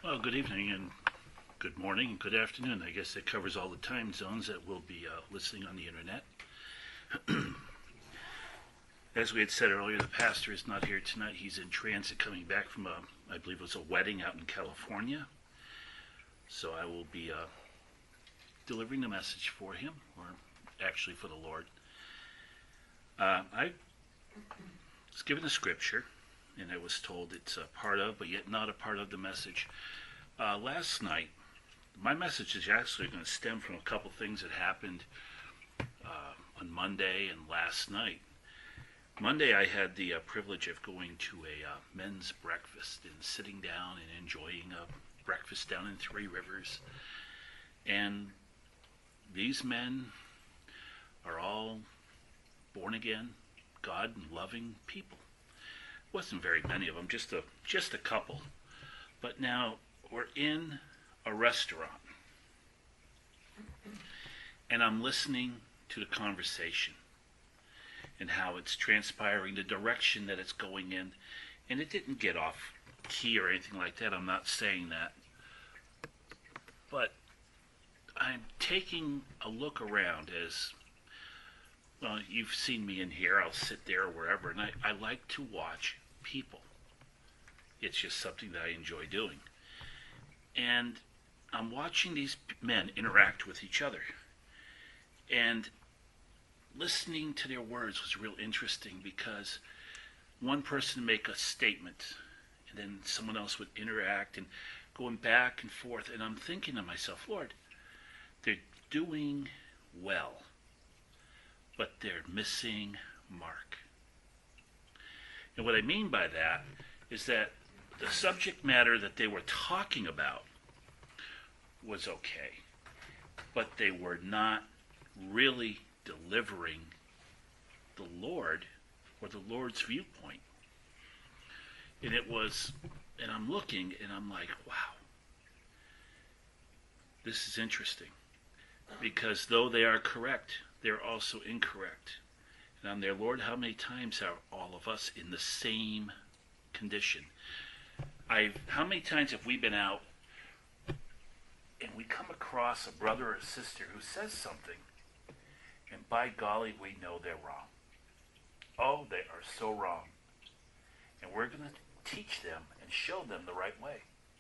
Well, good evening and good morning and good afternoon. I guess that covers all the time zones that will be listening on the internet. As we had said earlier, the pastor is not here tonight. He's in transit coming back from I believe it was a wedding out in California. So I will be delivering the message for him, or actually for the Lord. I was given a scripture, and I was told it's a part of, but yet not a part of the message. Last night, my message is actually going to stem from a couple things that happened on Monday and last night. Monday, I had the privilege of going to a men's breakfast and sitting down and enjoying a breakfast down in Three Rivers. And these men are all born again, God-loving people. Wasn't very many of them, just a couple. But now we're in a restaurant, and I'm listening to the conversation and how it's transpiring, the direction that it's going in, and it didn't get off key or anything like that. I'm not saying that, but I'm taking a look around as well. You've seen me in here. I'll sit there or wherever, and I like to watch people. It's just something that I enjoy doing. And I'm watching these men interact with each other. And listening to their words was real interesting, because one person would make a statement and then someone else would interact and going back and forth. And I'm thinking to myself, Lord, they're doing well, but they're missing mark. And what I mean by that is that the subject matter that they were talking about was okay, but they were not really delivering the Lord or the Lord's viewpoint. And I'm looking and I'm like, wow, this is interesting, because though they are correct, they're also incorrect. And I'm there, Lord, how many times are all of us in the same condition? How many times have we been out and we come across a brother or sister who says something, and by golly, we know they're wrong. Oh, they are so wrong. And we're going to teach them and show them the right way.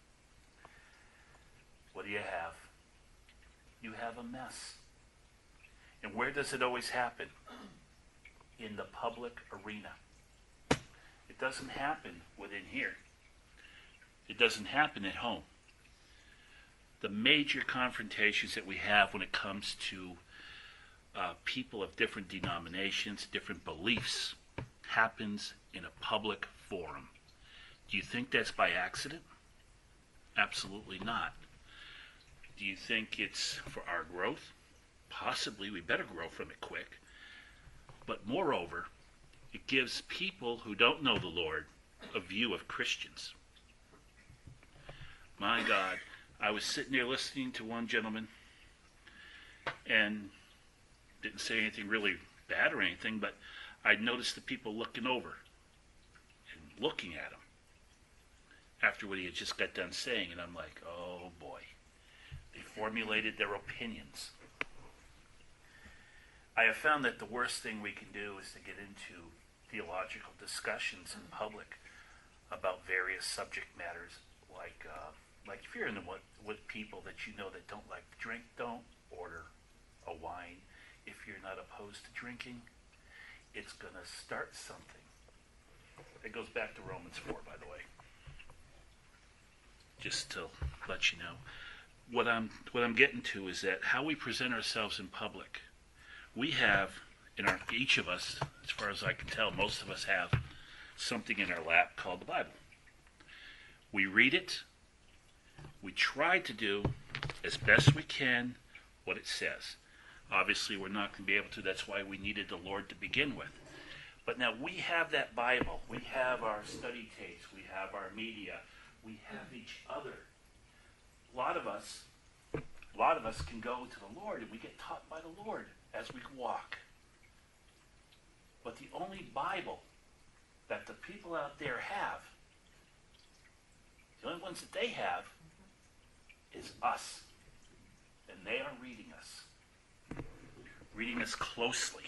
What do you have? You have a mess. And where does it always happen? In the public arena. It doesn't happen within here. It doesn't happen at home. The major confrontations that we have when it comes to people of different denominations, different beliefs, happens in a public forum. Do you think that's by accident? Absolutely not. Do you think it's for our growth? Possibly. We better grow from it quick. But moreover, it gives people who don't know the Lord a view of Christians. My God, I was sitting there listening to one gentleman and didn't say anything really bad or anything, but I noticed the people looking over and looking at him after what he had just got done saying, and I'm like, oh boy. They formulated their opinions. I have found that the worst thing we can do is to get into theological discussions in public about various subject matters, like if you're in with people that you know that don't like to drink, don't order a wine. If you're not opposed to drinking, it's going to start something. It goes back to Romans 4, by the way. Just to let you know. What I'm getting to is that how we present ourselves in public. We have, each of us, as far as I can tell, most of us have something in our lap called the Bible. We read it. We try to do as best we can what it says. Obviously, we're not going to be able to. That's why we needed the Lord to begin with. But now we have that Bible. We have our study tapes. We have our media. We have each other. A lot of us can go to the Lord, and we get taught by the Lord as we walk. But the only Bible that the people out there have, the only ones that they have, is us. And they are reading us closely.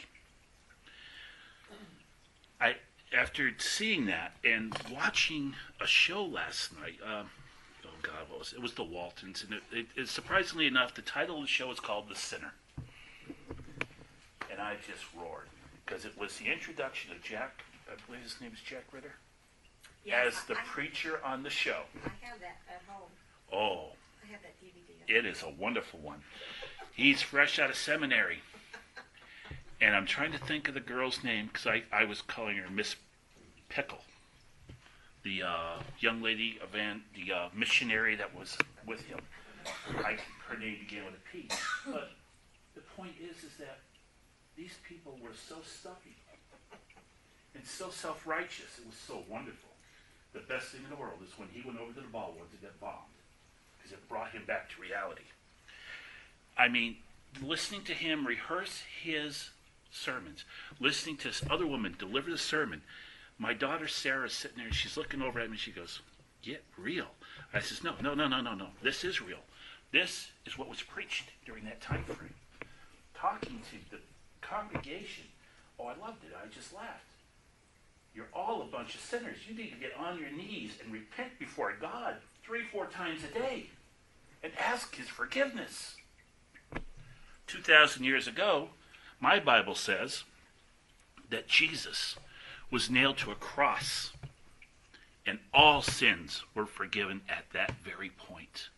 After seeing that and watching a show last night, oh God, what was it? It was the Waltons, and it surprisingly enough, the title of the show is called The Sinner. And I just roared, because it was the introduction of Jack, I believe his name is Jack Ritter, as the preacher on the show. I have that at home. Oh. I have that DVD. It is a wonderful one. He's fresh out of seminary. And I'm trying to think of the girl's name, because I was calling her Miss Pickle. The young lady, the missionary that was with him. Her name began with a P. But the point is that these people were so stuffy and so self-righteous. It was so wonderful. The best thing in the world is when he went over to the ballroom to get bombed, because it brought him back to reality. I mean, listening to him rehearse his sermons, listening to this other woman deliver the sermon. My daughter Sarah's sitting there and she's looking over at me and she goes, "Get real." I says, no. This is real. This is what was preached during that time frame. Talking to the congregation. Oh, I loved it. I just laughed. You're all a bunch of sinners. You need to get on your knees and repent before God 3-4 times a day and ask his forgiveness. 2,000 years ago, my Bible says that Jesus was nailed to a cross and all sins were forgiven at that very point.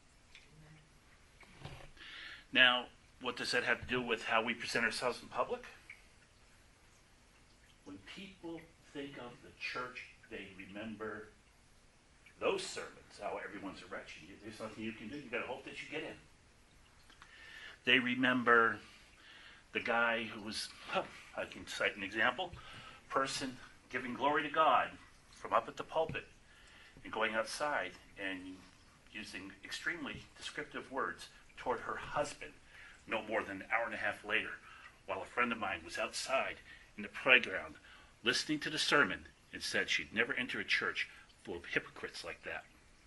Now, what does that have to do with how we present ourselves in public? When people think of the church, they remember those sermons, how everyone's a wretch. There's nothing you can do. You've got to hope that you get in. They remember the guy who was, I can cite an example, person giving glory to God from up at the pulpit and going outside and using extremely descriptive words toward her husband no more than an hour and a half later, while a friend of mine was outside in the playground listening to the sermon and said she'd never enter a church full of hypocrites like that.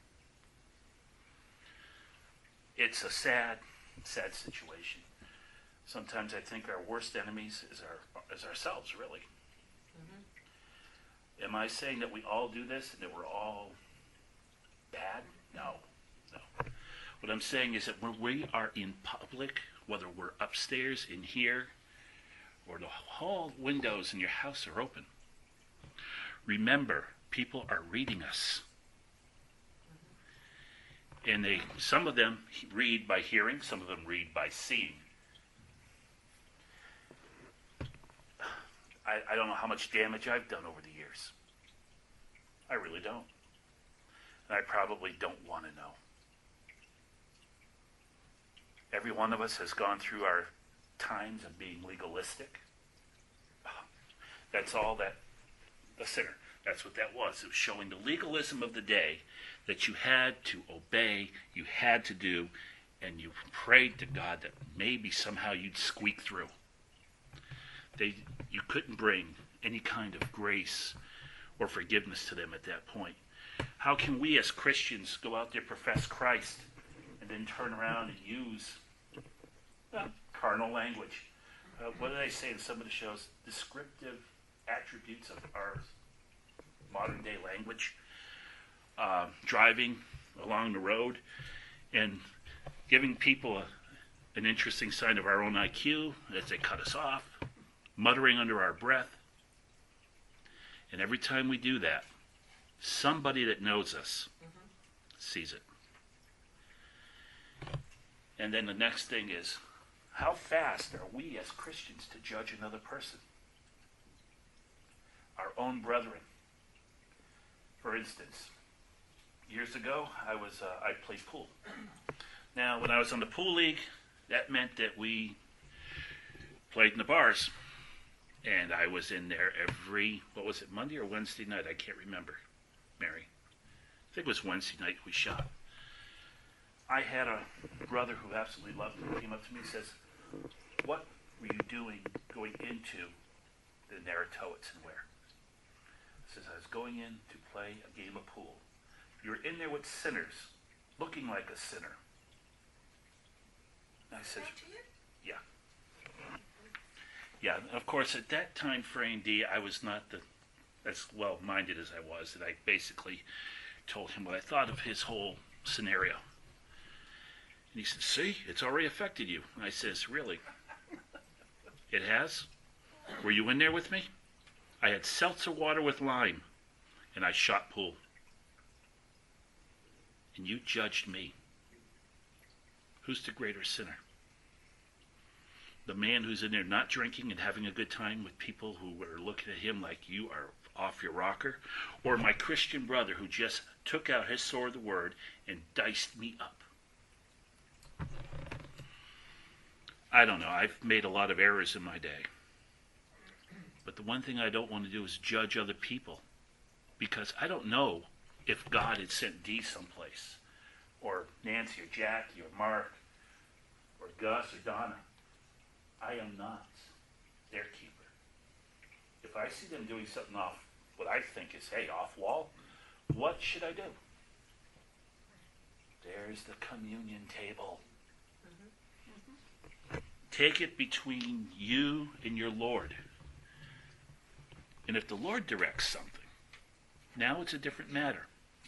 It's a sad, sad situation. Sometimes I think our worst enemies is ourselves, really. Mm-hmm. Am I saying that we all do this and that we're all bad? No. What I'm saying is that when we are in public, whether we're upstairs in here or the hall windows in your house are open, remember, people are reading us. And some of them read by hearing, some of them read by seeing. I don't know how much damage I've done over the years. I really don't. And I probably don't want to know. Every one of us has gone through our times of being legalistic. That's all that, the sinner, that's what that was. It was showing the legalism of the day that you had to obey, you had to do, and you prayed to God that maybe somehow you'd squeak through. You couldn't bring any kind of grace or forgiveness to them at that point. How can we as Christians go out there, profess Christ, and then turn around and use carnal language? What did I say in some of the shows? Descriptive attributes of our modern day language. Driving along the road and giving people an interesting sign of our own IQ as they cut us off, muttering under our breath. And every time we do that, somebody that knows us sees it. And then the next thing is, how fast are we as Christians to judge another person? Our own brethren. For instance, years ago, I played pool. Now, when I was on the pool league, that meant that we played in the bars. And I was in there every, Monday or Wednesday night? I can't remember, Mary. I think it was Wednesday night we shot. I had a brother who absolutely loved me, came up to me and says, "What were you doing going into the Narratohets and where?" I says, "I was going in to play a game of pool. You're in there with sinners, looking like a sinner. I said, Back to you? yeah. Yeah, of course, at that time frame, Dee, I was not as well-minded as I was, and I basically told him what I thought of his whole scenario. And he said, see, it's already affected you. And I says, really? It has? Were you in there with me? I had seltzer water with lime, and I shot pool. And you judged me. Who's the greater sinner? The man who's in there not drinking and having a good time with people who are looking at him like you are off your rocker? Or my Christian brother who just took out his sword of the word and diced me up? I don't know. I've made a lot of errors in my day. But the one thing I don't want to do is judge other people, because I don't know if God had sent Dee someplace, or Nancy, or Jackie, or Mark, or Gus, or Donna. I am not their keeper. If I see them doing something off what I think is, hey, off wall, what should I do? There's the communion table. Take it between you and your Lord. And if the Lord directs something, now it's a different matter.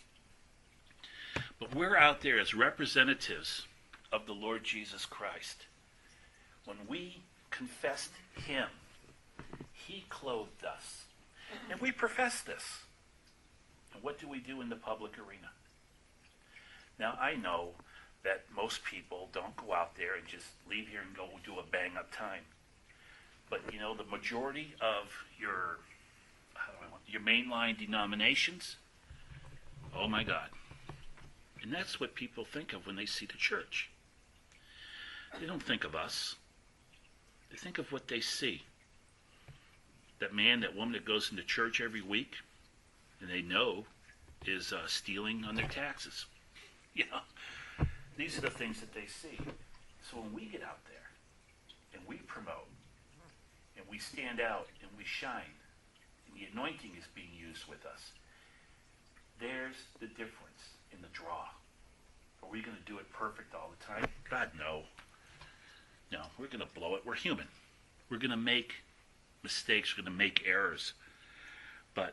But we're out there as representatives of the Lord Jesus Christ. When we confessed him, he clothed us. And we profess this. And what do we do in the public arena? Now, I know that most people don't go out there and just leave here and go do a bang-up time. But, you know, the majority of your mainline denominations, oh my God. And that's what people think of when they see the church. They don't think of us. They think of what they see. That man, that woman that goes into church every week, and they know is stealing on their taxes. You know, these are the things that they see. So when we get out there, and we promote, and we stand out, and we shine, and the anointing is being used with us, there's the difference in the draw. Are we going to do it perfect all the time? God, no. No, we're going to blow it. We're human. We're going to make mistakes. We're going to make errors. But,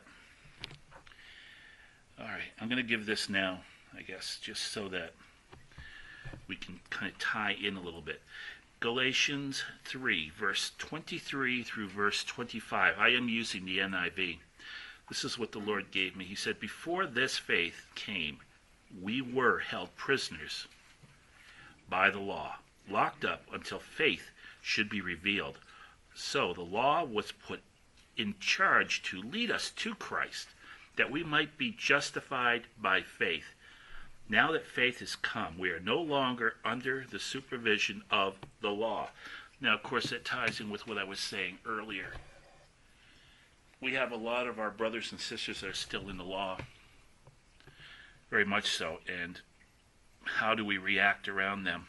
all right, I'm going to give this now, I guess, just so that we can kind of tie in a little bit. Galatians 3, verse 23 through verse 25. I am using the NIV. This is what the Lord gave me. He said, before this faith came, we were held prisoners by the law, locked up until faith should be revealed. So the law was put in charge to lead us to Christ, that we might be justified by faith. Now that faith has come, we are no longer under the supervision of the law. Now, of course, that ties in with what I was saying earlier. We have a lot of our brothers and sisters that are still in the law. Very much so. And how do we react around them?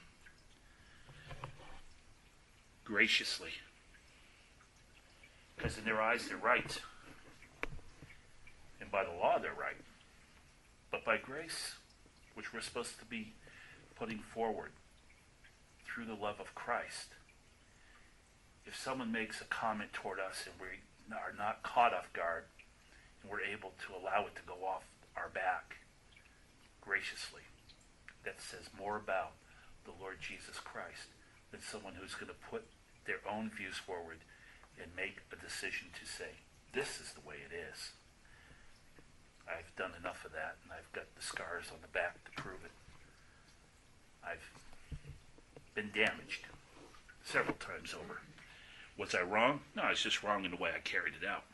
Graciously. Because in their eyes, they're right. And by the law, they're right. But by grace, which we're supposed to be putting forward through the love of Christ, if someone makes a comment toward us and we are not caught off guard and we're able to allow it to go off our back graciously, that says more about the Lord Jesus Christ than someone who's going to put their own views forward and make a decision to say, this is the way it is. I've done enough of that, and I've got the scars on the back to prove it. I've been damaged several times over. Was I wrong? No, I was just wrong in the way I carried it out.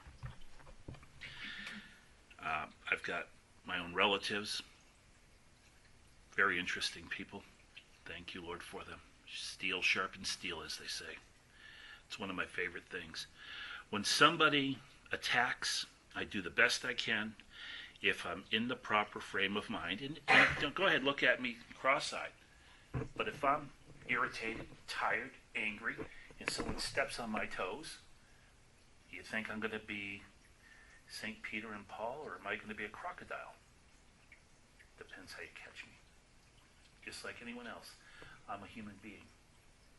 I've got my own relatives, very interesting people. Thank you, Lord, for them. Steel sharpens steel, as they say. It's one of my favorite things. When somebody attacks, I do the best I can if I'm in the proper frame of mind. And don't go ahead, look at me cross-eyed. But if I'm irritated, tired, angry, and someone steps on my toes, you think I'm going to be St. Peter and Paul, or am I going to be a crocodile? Depends how you catch me. Just like anyone else, I'm a human being.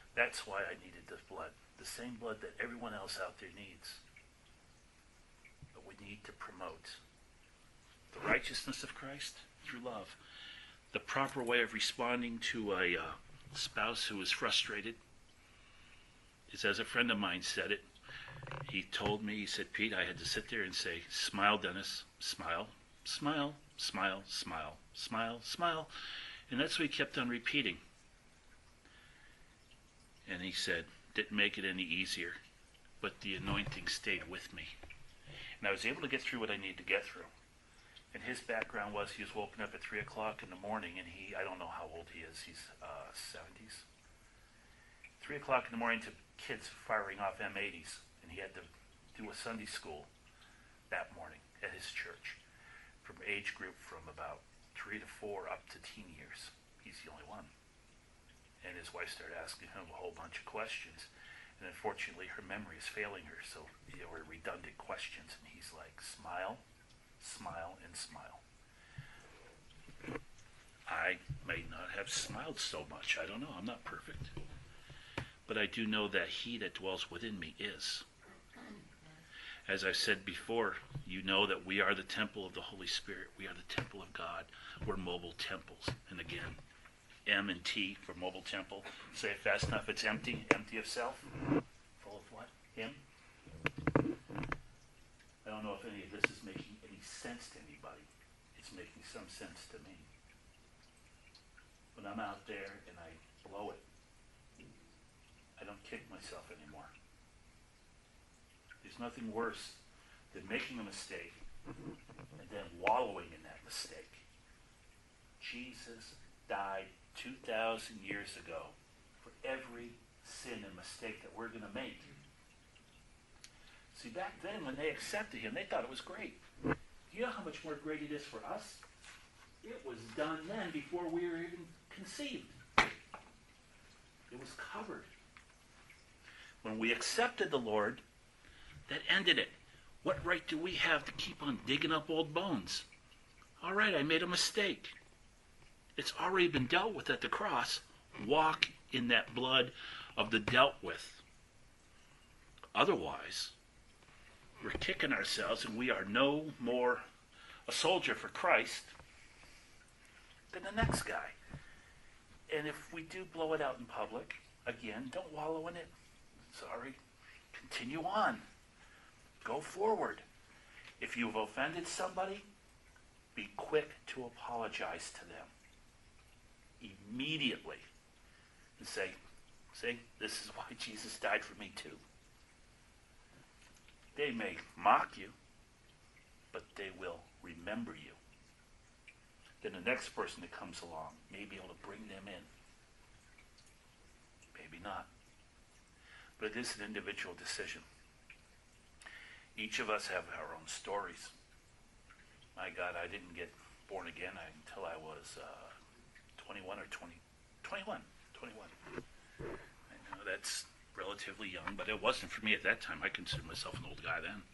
That's why I needed this blood. The same blood that everyone else out there needs. But we need to promote the righteousness of Christ through love. The proper way of responding to a spouse who is frustrated is, as a friend of mine said it, he told me, he said, Pete, I had to sit there and say, smile, Dennis, smile, smile, smile, smile, smile, smile. And that's what he kept on repeating. And he said, didn't make it any easier, but the anointing stayed with me. And I was able to get through what I needed to get through. And his background was he was woken up at 3 o'clock in the morning, and I don't know how old he is, he's 70s. 3 o'clock in the morning to kids firing off M80s, and he had to do a Sunday school that morning at his church from age group from about 3 to 4 up to teen years. He's the only one. And his wife started asking him a whole bunch of questions. And unfortunately, her memory is failing her, so they were redundant questions. And he's like, smile, smile, and smile. I may not have smiled so much. I don't know. I'm not perfect. But I do know that he that dwells within me is. As I said before, you know that we are the temple of the Holy Spirit. We are the temple of God. We're mobile temples. And again, M and T for mobile temple. Say it fast enough. It's empty. Empty of self. Full of what? Him. I don't know if any of this is making any sense to anybody. It's making some sense to me. When I'm out there and I blow it, I don't kick myself anymore. There's nothing worse than making a mistake and then wallowing in that mistake. Jesus died 2,000 years ago for every sin and mistake that we're going to make. See, back then when they accepted him, they thought it was great. Do you know how much more great it is for us? It was done then before we were even conceived. It was covered. When we accepted the Lord, that ended it. What right do we have to keep on digging up old bones? All right, I made a mistake. It's already been dealt with at the cross. Walk in that blood of the dealt with. Otherwise, we're kicking ourselves and we are no more a soldier for Christ than the next guy. And if we do blow it out in public, again, don't wallow in it. Sorry. Continue on. Go forward. If you've offended somebody, be quick to apologize to them. Immediately. And say, see, this is why Jesus died for me too. They may mock you, but they will remember you. Then the next person that comes along may be able to bring them in. Maybe not. But it is an individual decision. Each of us have our own stories. My God, I didn't get born again until I was 21 or 20. 21. I know that's relatively young, but it wasn't for me at that time. I considered myself an old guy then.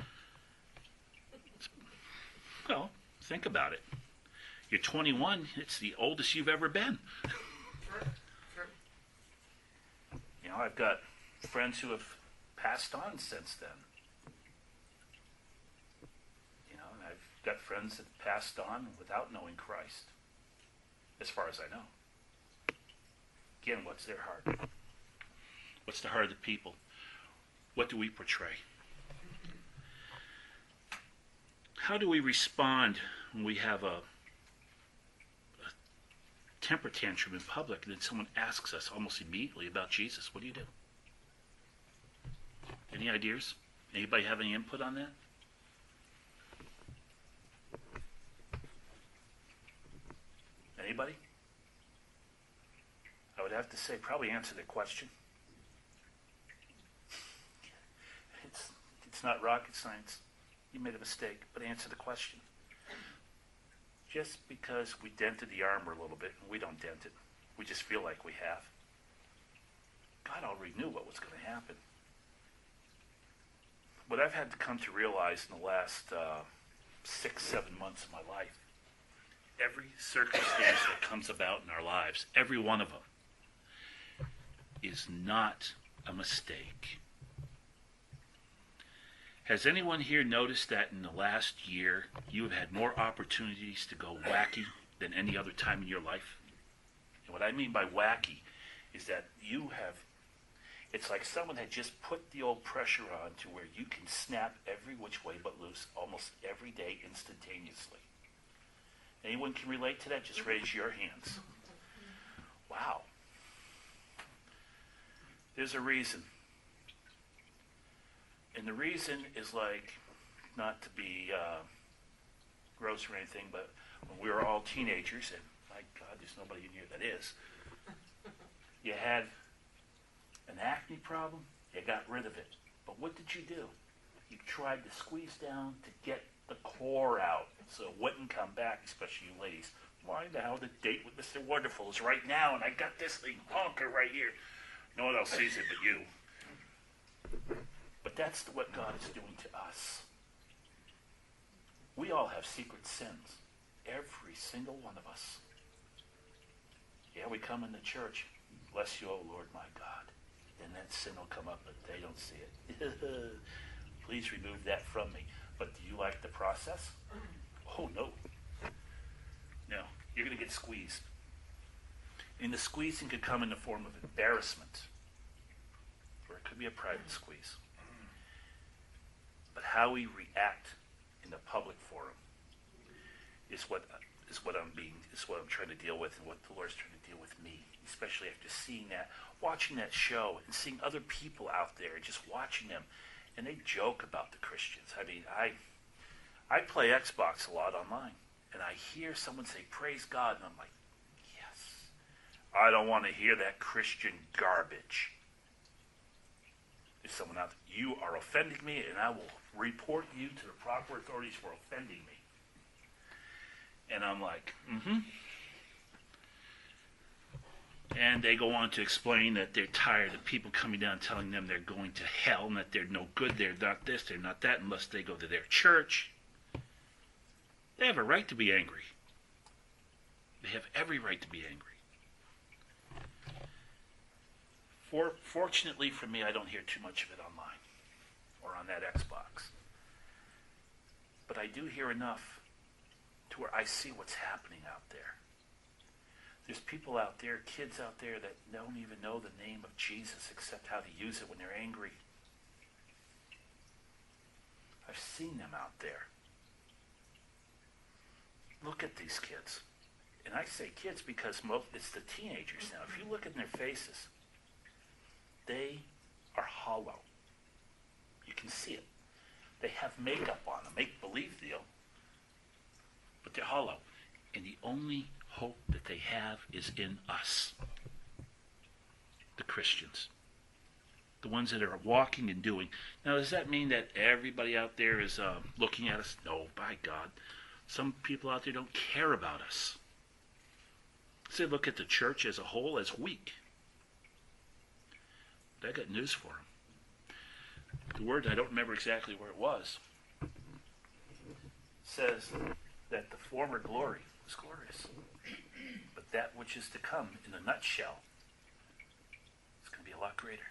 Well, think about it. You're 21, it's the oldest you've ever been. Sure. You know, I've got friends who have passed on since then. You know, and I've got friends that passed on without knowing Christ, as far as I know. Again, what's their heart? What's the heart of the people? What do we portray? How do we respond when we have a temper tantrum in public and then someone asks us almost immediately about Jesus? What do you do? Any ideas? Anybody have any input on that? Anybody? I would have to say probably answer the question. It's not rocket science. You made a mistake, but answer the question. Just because we dented the armor a little bit, and we don't dent it, we just feel like we have. God already knew what was going to happen. What I've had to come to realize in the last 6-7 months of my life, every circumstance that comes about in our lives, every one of them, is not a mistake. Has anyone here noticed that in the last year you have had more opportunities to go wacky than any other time in your life? And what I mean by wacky is that it's like someone had just put the old pressure on to where you can snap every which way but loose almost every day instantaneously. Anyone can relate to that? Just raise your hands. Wow. There's a reason. And the reason is like, not to be gross or anything, but when we were all teenagers, and my God, there's nobody in here that is, you had an acne problem, you got rid of it. But what did you do? You tried to squeeze down to get the core out so it wouldn't come back, especially you ladies. Why the hell the date with Mr. Wonderful is right now, and I got this thing honker right here. No one else sees it but you. But that's what God is doing to us. We all have secret sins. Every single one of us. Yeah, we come into church. Bless you, O Lord, my God. And that sin will come up, but they don't see it. Please remove that from me. But do you like the process? Oh, no. No, you're going to get squeezed. And the squeezing could come in the form of embarrassment. Or it could be a private squeeze. But how we react in the public forum is what I'm trying to deal with, and what the Lord's trying to deal with me, especially after seeing that, watching that show, and seeing other people out there, and just watching them, and they joke about the Christians. I mean, I play Xbox a lot online, and I hear someone say, "Praise God," and I'm like, yes. I don't want to hear that Christian garbage. There's someone out there, you are offending me, and I will report you to the proper authorities for offending me. And I'm like, And they go on to explain that they're tired of people coming down telling them they're going to hell and that they're no good, they're not this, they're not that, unless they go to their church. They have a right to be angry. They have every right to be angry. Fortunately for me, I don't hear too much of it online or on that Xbox. But I do hear enough to where I see what's happening out there. There's people out there, kids out there, that don't even know the name of Jesus except how to use it when they're angry. I've seen them out there. Look at these kids. And I say kids because it's the teenagers now. If you look at their faces, they are hollow. You can see it. They have makeup on them, make-believe deal, but they're hollow. And the only hope that they have is in us, the Christians, the ones that are walking and doing. Now, does that mean that everybody out there is looking at us? No, by God. Some people out there don't care about us. They look at the church as a whole as weak. But I got news for them. The word, I don't remember exactly where it was, says that the former glory was glorious. But that which is to come, in a nutshell, is going to be a lot greater.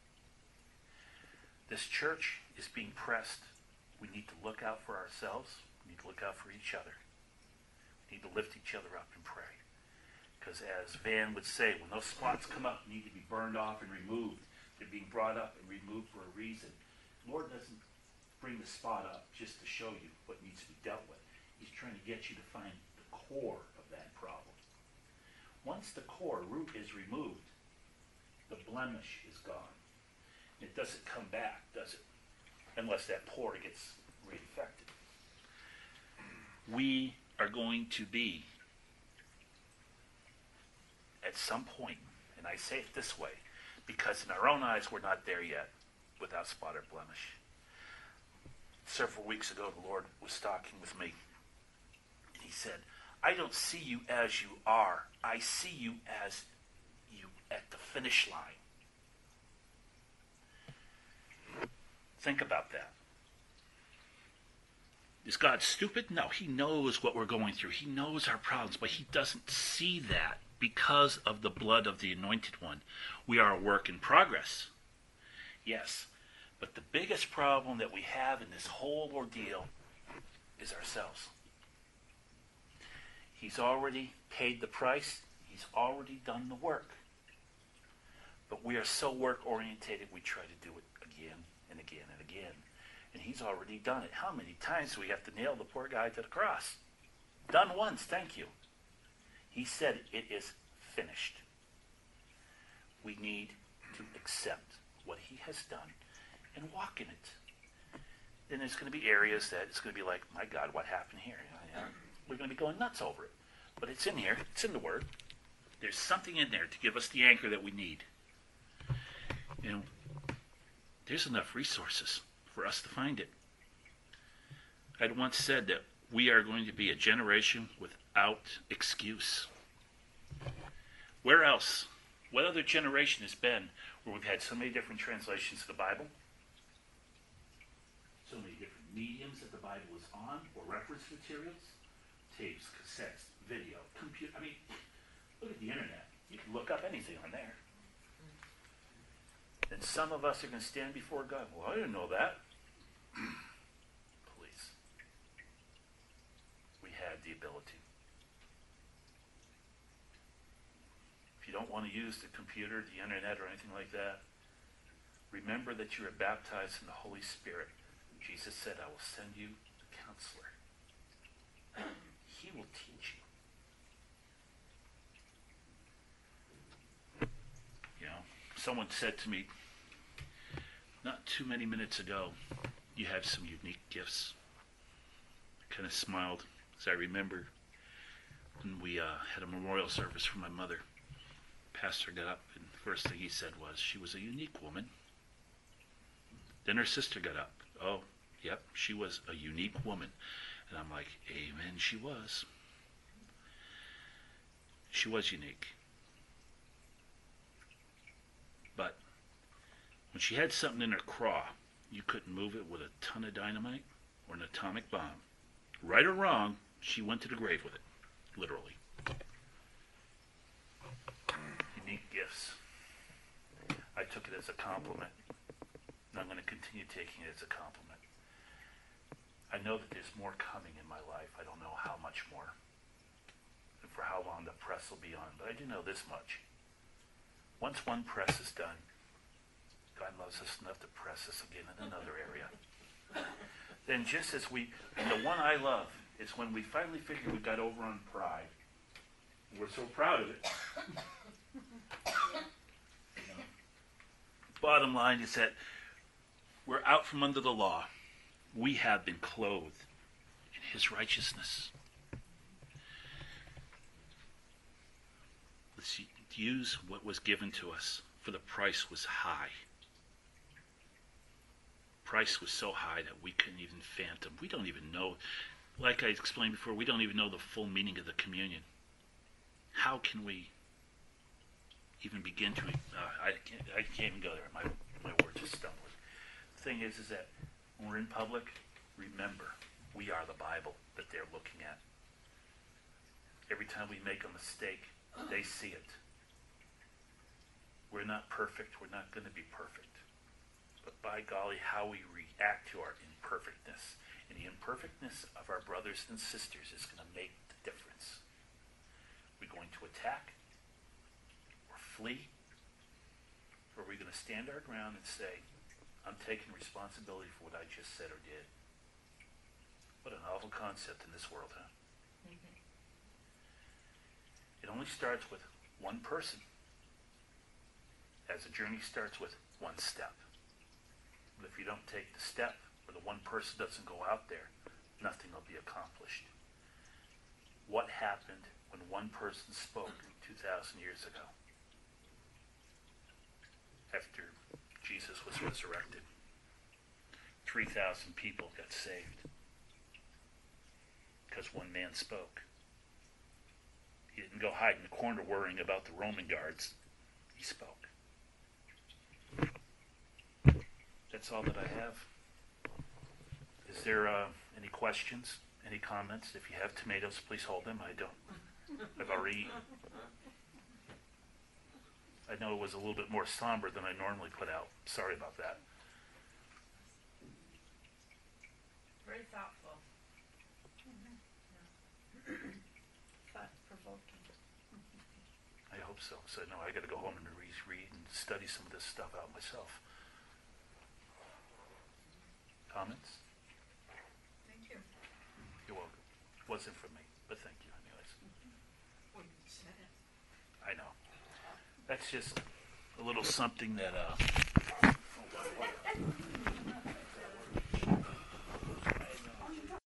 This church is being pressed. We need to look out for ourselves. We need to look out for each other. We need to lift each other up and pray. Because as Van would say, when those spots come up, need to be burned off and removed. They're being brought up and removed for a reason. The Lord doesn't bring the spot up just to show you what needs to be dealt with. He's trying to get you to find the core of that problem. Once the core root is removed, the blemish is gone. It doesn't come back, does it? Unless that pore gets reinfected. We are going to be, at some point, and I say it this way, because in our own eyes we're not there yet, without spot or blemish. Several weeks ago, the Lord was talking with me, and he said, I don't see you as you are. I see you as you at the finish line. Think about that. Is God stupid? No, he knows what we're going through. He knows our problems, but he doesn't see that because of the blood of the Anointed One. We are a work in progress. Yes, but the biggest problem that we have in this whole ordeal is ourselves. He's already paid the price. He's already done the work. But we are so work-orientated, we try to do it again and again and again. And he's already done it. How many times do we have to nail the poor guy to the cross? Done once, thank you. He said it is finished. We need to accept what he has done and walk in it. Then there's going to be areas that it's going to be like, my God, what happened here? We're going to be going nuts over it. But it's in here. It's in the Word. There's something in there to give us the anchor that we need. You know, there's enough resources for us to find it. I'd once said that we are going to be a generation without excuse. Where else? What other generation has been where we've had so many different translations of the Bible? So many different mediums that the Bible is on, or reference materials, tapes, cassettes, video, computer. I mean, look at the internet. You can look up anything on there. And some of us are going to stand before God. Well, I didn't know that. Please. We had the ability. If you don't want to use the computer, the internet, or anything like that, remember that you are baptized in the Holy Spirit. Jesus said, I will send you a counselor. He will teach you. You know, someone said to me not too many minutes ago, you have some unique gifts. I kind of smiled as I remember when we had a memorial service for my mother. Pastor got up, and the first thing he said was, she was a unique woman. Then her sister got up. Oh, yep, she was a unique woman. And I'm like, amen, she was. She was unique. But when she had something in her craw, you couldn't move it with a ton of dynamite or an atomic bomb. Right or wrong, she went to the grave with it, literally. Unique gifts. I took it as a compliment, and I'm going to continue taking it as a compliment. I know that there's more coming in my life. I don't know how much more and for how long the press will be on, but I do know this much. Once one press is done, God loves us enough to press us again in another area. Then just as and the one I love is when we finally figure we got over on pride. We're so proud of it. Bottom line is that we're out from under the law. We have been clothed in his righteousness. Let's use what was given to us, for the price was high. Price was so high that we couldn't even fathom. We don't even know, like I explained before, we don't even know the full meaning of the communion. How can we even begin to, I can't even go there. My words just stumbling. The thing is that when we're in public, remember, we are the Bible that they're looking at. Every time we make a mistake, they see it. We're not perfect. We're not going to be perfect. But by golly, how we react to our imperfectness. And the imperfectness of our brothers and sisters is going to make the difference. We're going to attack or flee, or are we going to stand our ground and say, I'm taking responsibility for what I just said or did? What a novel concept in this world, huh? Mm-hmm. It only starts with one person, as the journey starts with one step. But if you don't take the step, or the one person doesn't go out there, nothing will be accomplished. What happened when one person spoke 2,000 years ago? After Jesus was resurrected, 3,000 people got saved because one man spoke. He didn't go hide in the corner worrying about the Roman guards. He spoke. That's all that I have. Is there any questions, any comments? If you have tomatoes, please hold them. I don't. I've already eaten. I know it was a little bit more somber than I normally put out. Sorry about that. Very thoughtful. Thought-provoking. I hope so. So no, I got to go home and read and study some of this stuff out myself. Comments? Thank you. You're welcome. Wasn't for me, but thank you anyways. Well, you said it. I know. That's just a little something that